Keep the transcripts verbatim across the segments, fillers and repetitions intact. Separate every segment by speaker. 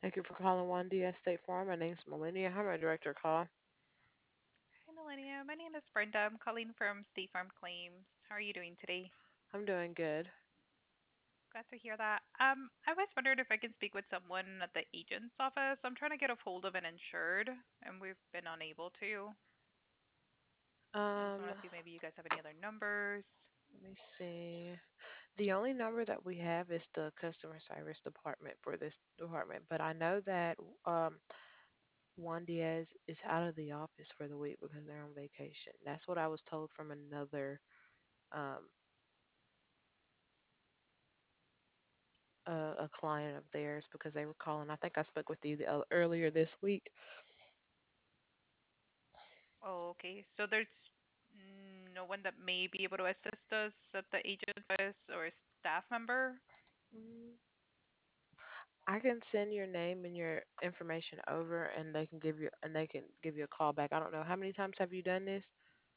Speaker 1: Thank you for calling one D S State Farm. My name's Melania. I'm a director call.
Speaker 2: Hi, Millennia. My name is Brenda. I'm calling from State Farm Claims. How are you doing today?
Speaker 1: I'm doing good.
Speaker 2: Glad to hear that. Um, I was wondering if I can speak with someone at the agent's office. I'm trying to get a hold of an insured, and we've been unable to. Just
Speaker 1: Um,
Speaker 2: want to see maybe you guys have any other numbers.
Speaker 1: let me see. The only number that we have is the customer service department for this department, but I know that um Juan Diaz is out of the office for the week because they're on vacation. That's what I was told from another um a, a client of theirs because they were calling. I think I spoke with you the, uh, earlier this week.
Speaker 2: Oh, okay. So there's no one that may be able to assist us at the agent's office or a staff member.
Speaker 1: Mm, I can send your name and your information over, and they can give you and they can give you a call back. I don't know how many times have you done this?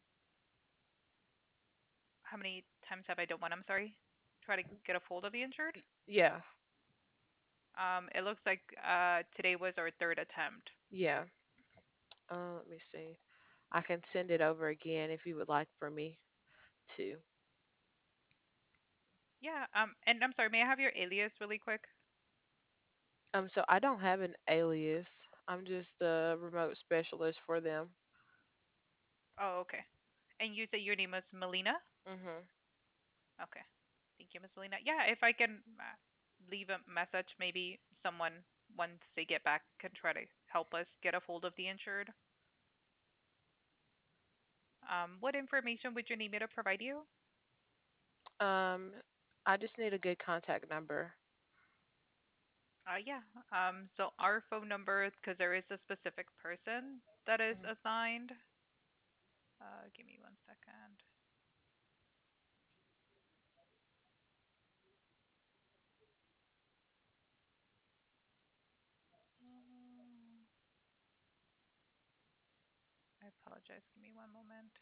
Speaker 2: How many times have I done one? I'm sorry. Try to get a hold of the insured.
Speaker 1: Yeah,
Speaker 2: Um, it looks like uh today was our third attempt.
Speaker 1: yeah. Uh, let me see. I can send it over again if you would like for me to.
Speaker 2: Yeah, um, and I'm sorry, may I have your alias really quick?
Speaker 1: Um, so I don't have an alias. I'm just the remote specialist for them.
Speaker 2: Oh, okay. And you said your name was Melina?
Speaker 1: Mhm.
Speaker 2: Okay. Thank you, Miss Melina. Yeah, if I can uh, leave a message, maybe someone, once they get back, can try to help us get a hold of the insured. Um, what information would you need me to provide you?
Speaker 1: Um, I just need a good contact number.
Speaker 2: Uh, yeah. Um, so our phone number, because there is a specific person that is
Speaker 1: Mhm.
Speaker 2: assigned. Uh, give me one second. Um, I apologize. Give me one moment.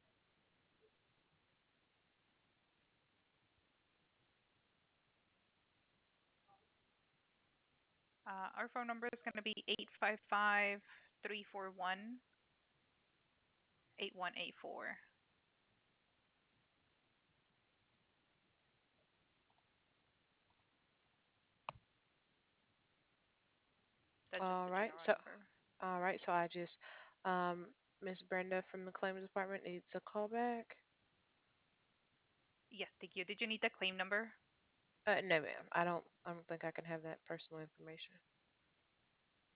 Speaker 2: Uh, our phone number is going to be eight five five three four one eight one eight four. That's just
Speaker 1: All
Speaker 2: the
Speaker 1: right.
Speaker 2: general
Speaker 1: So,
Speaker 2: number.
Speaker 1: all right. So I just, um, Miss Brenda from the claims department needs a call back.
Speaker 2: Yes, thank you. Did you need the claim number?
Speaker 1: Uh, no, ma'am. I don't. I don't think I can have that personal information.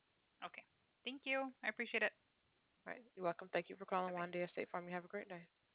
Speaker 2: Okay. Thank you. I appreciate it.
Speaker 1: All right. You're welcome. Thank you for
Speaker 2: Bye
Speaker 1: calling
Speaker 2: bye.
Speaker 1: One Day State Farm. You have a great day.